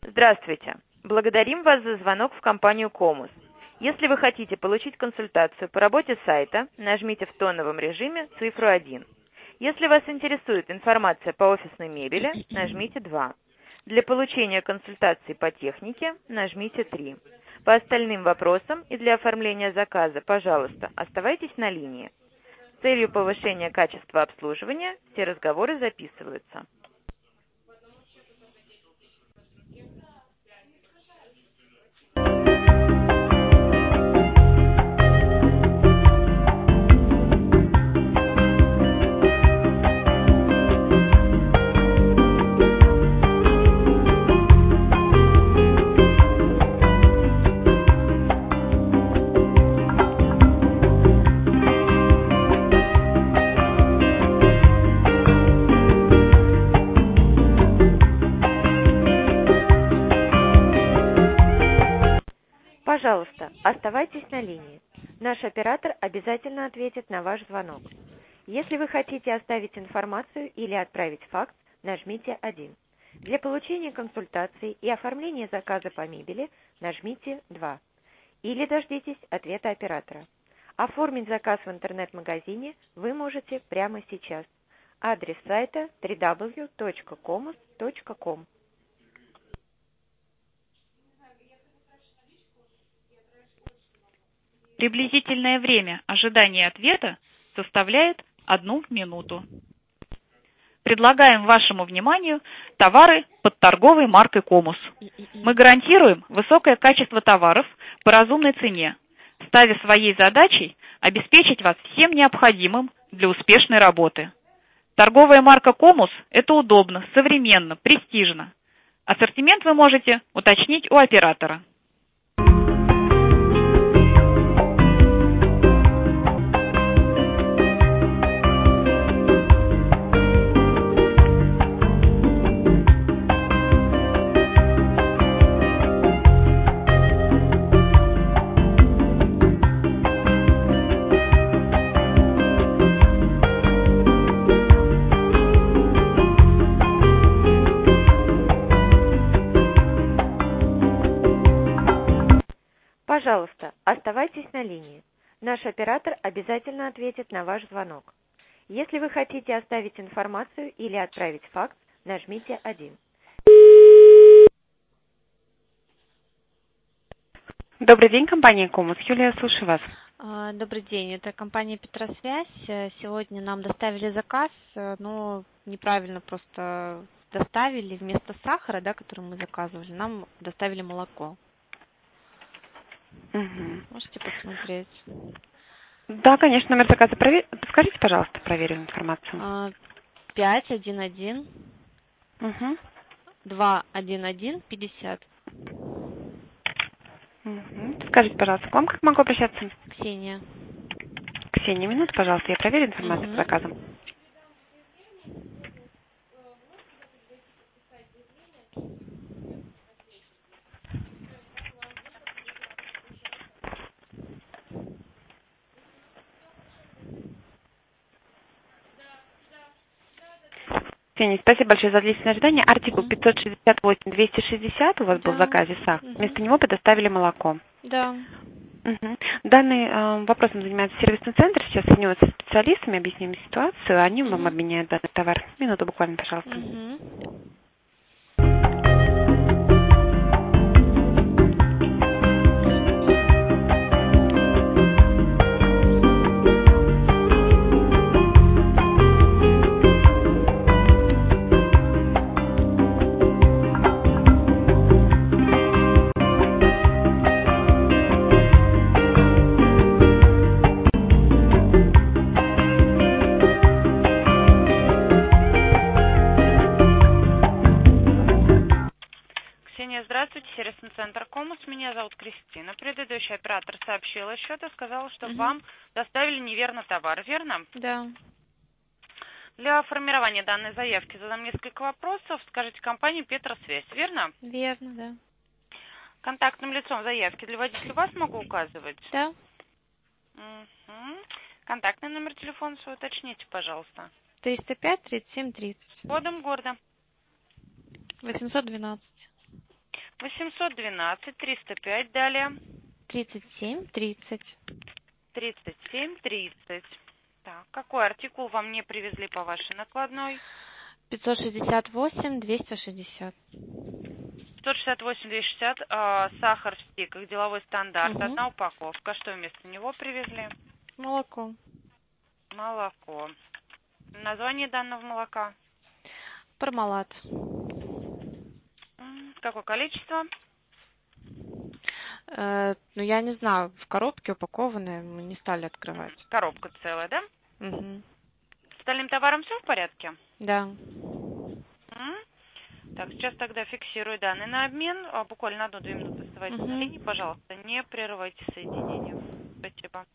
Здравствуйте. Благодарим вас за звонок в компанию Комус. Если вы хотите получить консультацию по работе сайта, нажмите в тоновом режиме цифру 1. Если вас интересует информация по офисной мебели, нажмите 2. Для получения консультации по технике нажмите 3. По остальным вопросам и для оформления заказа, пожалуйста, оставайтесь на линии. С целью повышения качества обслуживания все разговоры записываются. Пожалуйста, оставайтесь на линии. Наш оператор обязательно ответит на ваш звонок. Если вы хотите оставить информацию или отправить факс, нажмите 1. Для получения консультации и оформления заказа по мебели нажмите 2. Или дождитесь ответа оператора. Оформить заказ в интернет-магазине вы можете прямо сейчас. Адрес сайта www.comus.com. Приблизительное время ожидания ответа составляет 1 минуту. Предлагаем вашему вниманию товары под торговой маркой Комус. Мы гарантируем высокое качество товаров по разумной цене, ставя своей задачей обеспечить вас всем необходимым для успешной работы. Торговая марка Комус – это удобно, современно, престижно. Ассортимент вы можете уточнить у оператора. Пожалуйста, оставайтесь на линии. Наш оператор обязательно ответит на ваш звонок. Если вы хотите оставить информацию или отправить факс, нажмите 1. Добрый день, компания Комус. Юлия, слушаю вас. Добрый день, это компания Петросвязь. Сегодня нам доставили заказ, но неправильно просто доставили. Вместо сахара, да, который мы заказывали, нам доставили молоко. Угу. Можете посмотреть? Да, конечно, номер заказа скажите, пожалуйста, проверю информацию. 511 Угу. 211 50. Угу. Скажите, пожалуйста, к вам как могу обращаться? Ксения. Ксения, минуту, пожалуйста, я проверю информацию по заказам. Ксения, спасибо большое за длительное ожидание. Артикул 568-260 у вас был в заказе сахар. Вместо него предоставили молоко. Да. Угу. Данный вопросом занимается сервисный центр. Сейчас соединяются с специалистами, объясним ситуацию. Они вам обменяют данный товар. Минуту буквально, пожалуйста. Здравствуйте, сервисный центр Комус. Меня зовут Кристина. Предыдущий оператор сообщила счет и сказала, что вам доставили неверно товар, верно? Да. Для формирования данной заявки задам несколько вопросов. Скажите, компания Петросвязь, верно? Верно, да. Контактным лицом заявки для водителя вас могу указывать? Да. Угу. Контактный номер телефона свой уточните, пожалуйста. 305 37 30. Кодом города. 812. 812 305 далее. 37 30. 37 30. Так, какой артикул вам не привезли по вашей накладной? 568 260. 168 260. Сахар в стиках, деловой стандарт. Угу. Одна упаковка. Что вместо него привезли? Молоко. Молоко. Название данного молока? Пармалат. Какое количество? Ну, я не знаю, в коробке упакованные, мы не стали открывать. Коробка целая, да? Угу. С остальным товаром все в порядке? Да. Так, сейчас тогда фиксирую данные на обмен. Буквально 1-2 минуты оставайтесь на линии. Пожалуйста, не прерывайте соединение. Спасибо.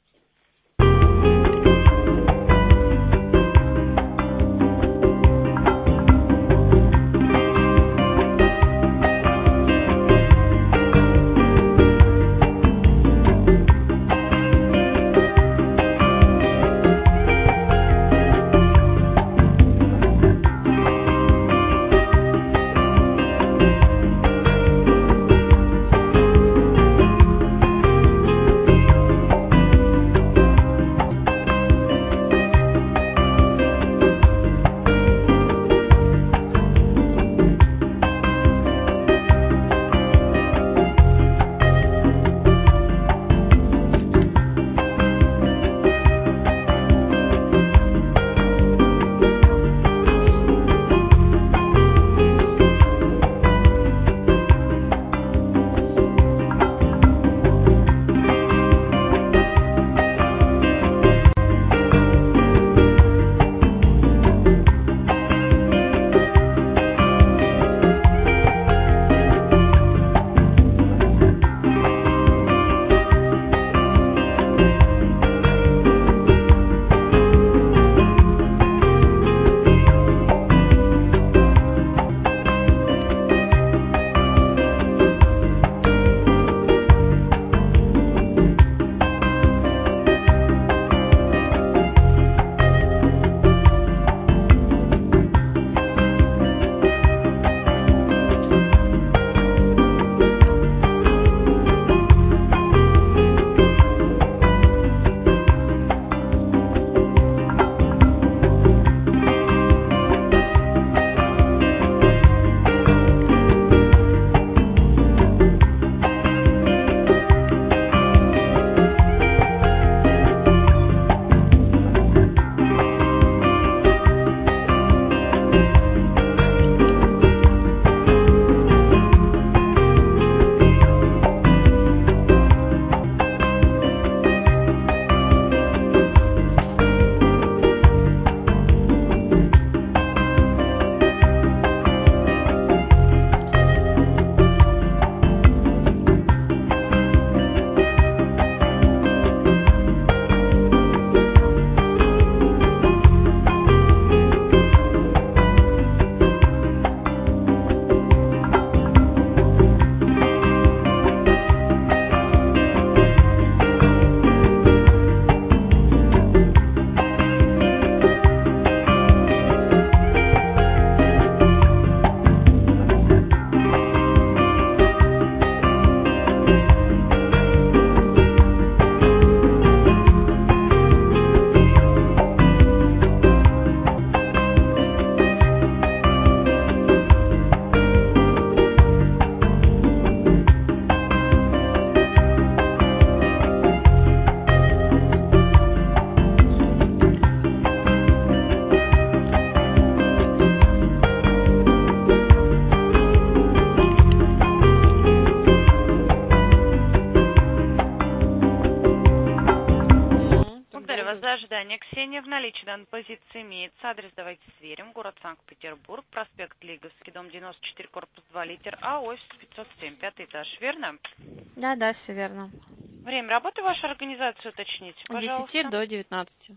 За ожидание. Ксения, в наличии данной позиции имеется. Адрес давайте сверим. Город Санкт-Петербург, проспект Лиговский, дом 94, корпус 2, литер А, офис 507, 5-й этаж. Верно? Да, все верно. Время работы вашей организации уточните, пожалуйста. С 10 до 19.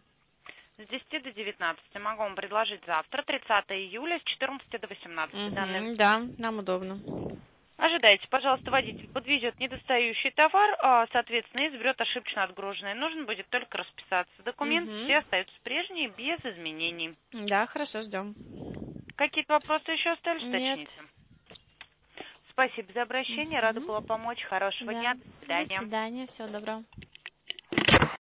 С 10 до 19. Могу вам предложить завтра, 30 июля, с 14 до 18. Да, нам удобно. Ожидайте, пожалуйста, водитель подвезет недостающий товар, соответственно, изберет ошибочно отгруженный. Нужно будет только расписаться. Документы все остаются прежние, без изменений. Да, хорошо, ждем. Какие-то вопросы еще остались? Нет. Уточните. Спасибо за обращение, рада Мгм. была помочь. Хорошего Да. дня, до До свидания. свидания, всего доброго.